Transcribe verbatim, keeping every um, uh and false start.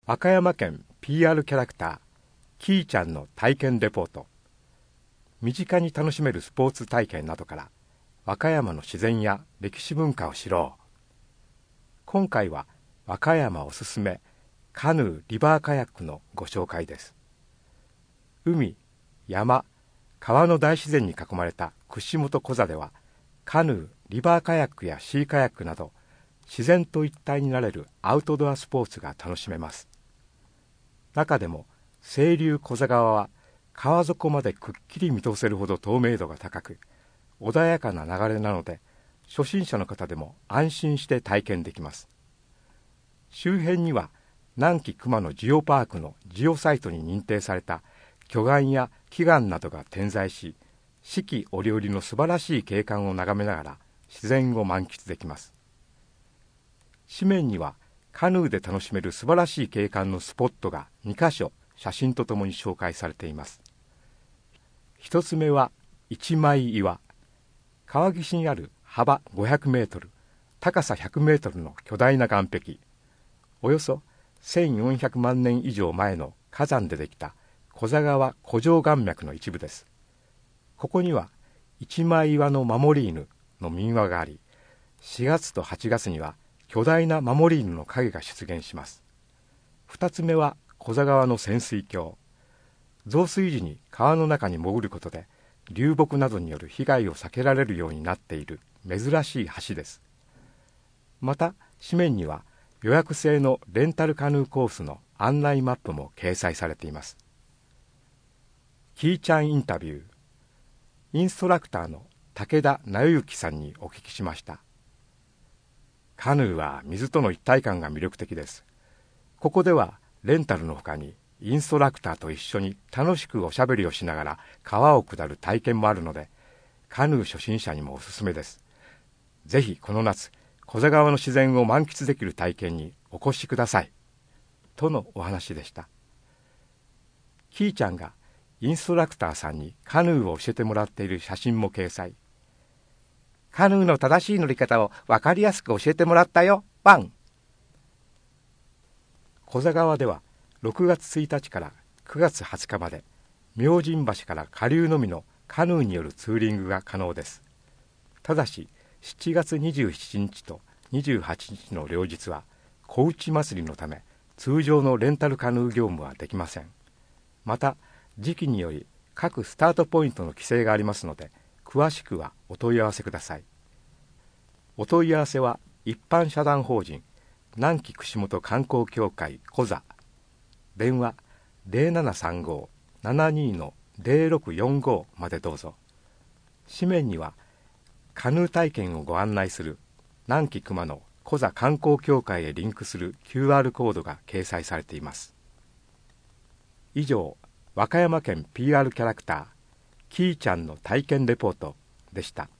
和歌山県 ピーアール キャラクターキーちゃんの体験レポート。身近に楽しめるスポーツ体験などから和歌山の自然や歴史文化を知ろう。今回は和歌山おすすめカヌー・リバーカヤックのご紹介です。海、山、川の大自然に囲まれた串本コザではカヌー・リバーカヤックやシーカヤックなど自然と一体になれるアウトドアスポーツが楽しめます。中でも清流小座川は川底までくっきり見通せるほど透明度が高く穏やかな流れなので初心者の方でも安心して体験できます。周辺には南紀熊野ジオパークのジオサイトに認定された巨岩や奇岩などが点在し、四季折々の素晴らしい景観を眺めながら自然を満喫できます。紙面にはカヌーで楽しめる素晴らしい景観のスポットがにかしょ写真とともに紹介されています。一つ目は一枚岩。川岸にある幅ごひゃくメートル、高さひゃくメートルの巨大な岩壁。およそせんよんひゃくまんねん以上前の火山でできた古座川古城岩脈の一部です。ここには一枚岩の守り犬の民話があり、しがつとはちがつには巨大な守り犬の影が出現します。二つ目は古座川の潜水橋。増水時に川の中に潜ることで流木などによる被害を避けられるようになっている珍しい橋です。また紙面には予約制のレンタルカヌーコースの案内マップも掲載されています。キーちゃんインタビュー。インストラクターの武田直之さんにお聞きしました。カヌーは水との一体感が魅力的です。ここではレンタルの他にインストラクターと一緒に楽しくおしゃべりをしながら川を下る体験もあるので、カヌー初心者にもおすすめです。ぜひこの夏、古座川の自然を満喫できる体験にお越しください。とのお話でした。キーちゃんがインストラクターさんにカヌーを教えてもらっている写真も掲載。カヌーの正しい乗り方を分かりやすく教えてもらったよ、ワン。古座川ではろくがつついたちからくがつはつかまで明神橋から下流のみのカヌーによるツーリングが可能です。ただししちがつにじゅうしちにちとにじゅうはちにちの両日は小内祭りのため通常のレンタルカヌー業務はできません。また時期により各スタートポイントの規制がありますので詳しくはお問い合わせください。お問い合わせは一般社団法人南紀串本観光協会コザ、電話 ゼロななさんごー ななにー ゼロろくよんごー までどうぞ。紙面にはカヌー体験をご案内する南紀熊野コザ観光協会へリンクする キューアール コードが掲載されています。以上、和歌山県 ピーアール キャラクターキーちゃんの体験レポートでした。